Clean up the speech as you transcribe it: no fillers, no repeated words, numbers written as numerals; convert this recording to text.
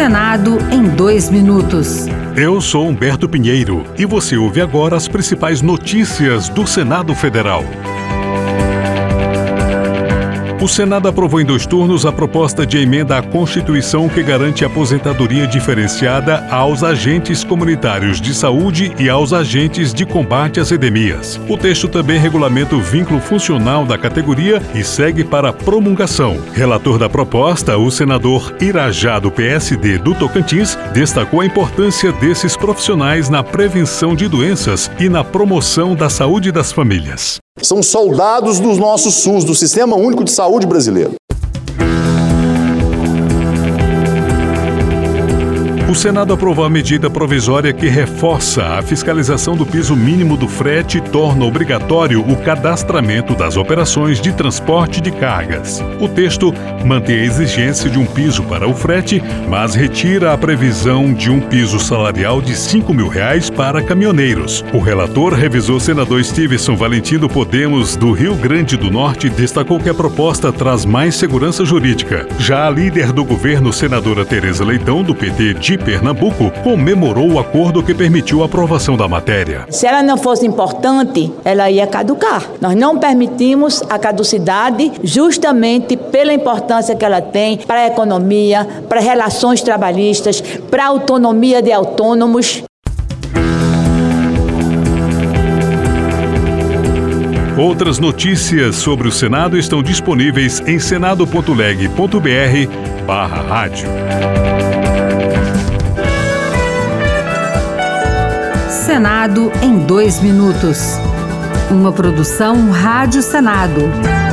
Senado em 2 minutos. Eu sou Humberto Pinheiro e você ouve agora as principais notícias do Senado Federal. O Senado aprovou em 2 turnos a proposta de emenda à Constituição que garante aposentadoria diferenciada aos agentes comunitários de saúde e aos agentes de combate às endemias. O texto também regulamenta o vínculo funcional da categoria e segue para promulgação. Relator da proposta, o senador Irajá, do PSD do Tocantins, destacou a importância desses profissionais na prevenção de doenças e na promoção da saúde das famílias. São soldados do nosso SUS, do Sistema Único de Saúde brasileiro. O Senado aprovou a medida provisória que reforça a fiscalização do piso mínimo do frete e torna obrigatório o cadastramento das operações de transporte de cargas. O texto mantém a exigência de um piso para o frete, mas retira a previsão de um piso salarial de R$ 5.000 para caminhoneiros. O relator, revisor senador Stevenson Valentim do Podemos do Rio Grande do Norte, destacou que a proposta traz mais segurança jurídica. Já a líder do governo, senadora Tereza Leitão, do PT de Pernambuco, comemorou o acordo que permitiu a aprovação da matéria. Se ela não fosse importante, ela ia caducar. Nós não permitimos a caducidade justamente pela importância que ela tem para a economia, para relações trabalhistas, para a autonomia de autônomos. Outras notícias sobre o Senado estão disponíveis em senado.leg.br/rádio. Senado em 2 minutos. Uma produção Rádio Senado.